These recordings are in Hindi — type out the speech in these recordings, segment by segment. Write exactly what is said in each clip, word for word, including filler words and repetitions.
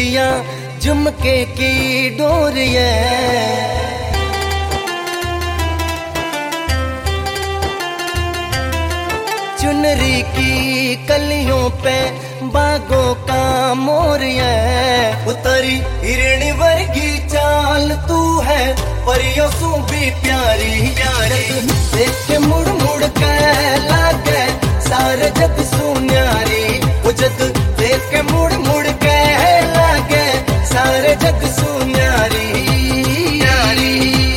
बिंदिया झुमके की डोरिया, चुनरी की कलियों पे बागों का मोरिया, उतरी हिरणी वर्गी चाल तू है परियों सू भी प्यारी प्यारी, देख के मुड़ मुड़ के लागे सारे जग सू न्यारी, जग देख के मुड़ मुड़ के लागे सारे जग सू न्यारी न्यारी।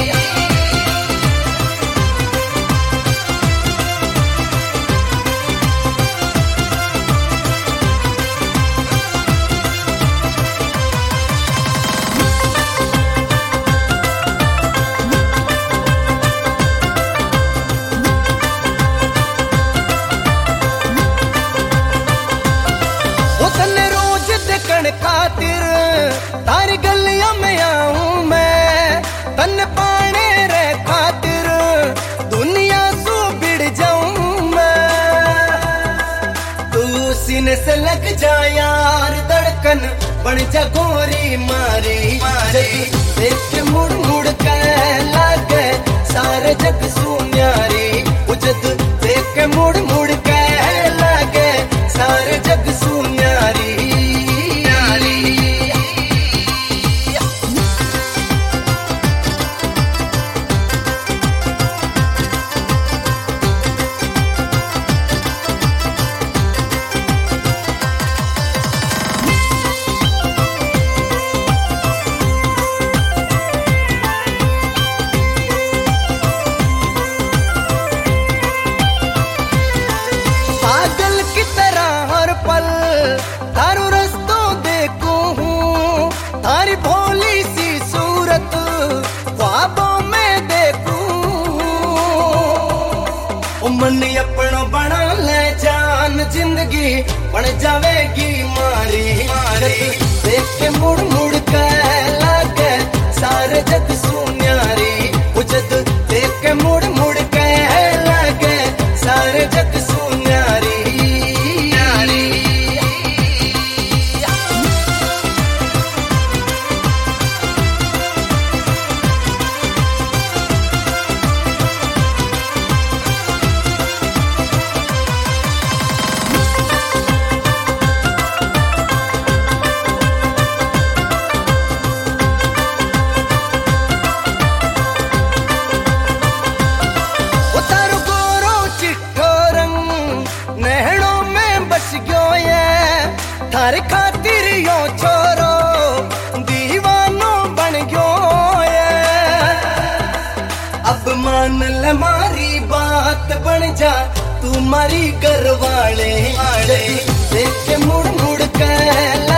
खातिर तारी गलियां में आऊं मैं, तन पाने रे खातिर दुनिया सू बिड़ जाऊं मैं, तू सीने से लग जा यार धड़कन बन जा गोरी मारी मारी, देख के मुड़ मुड़ के लागे सारे जग सू न्यारी, जग देख के मुड़ मुड़ के लागे सारे जग सू न्यारी। तारू रस्तों देखूं हूँ, तारी भोली सी सूरत ख्वाबों में देखूं, मन अपनों बना ले जान जिंदगी बन जावेगी मारी मारी, देख के मुड़ मुड़ के लागे सारे जग सू न्यारी, जग देख के मुड़ मुड़ के लागे सारे जग सू न्यारी। थारे खातिर यो छोरो दीवानो बन गयो ये, अब मान ले मारी बात बन जा तू मारी घर वाले, देख के मुड़ मुड़ के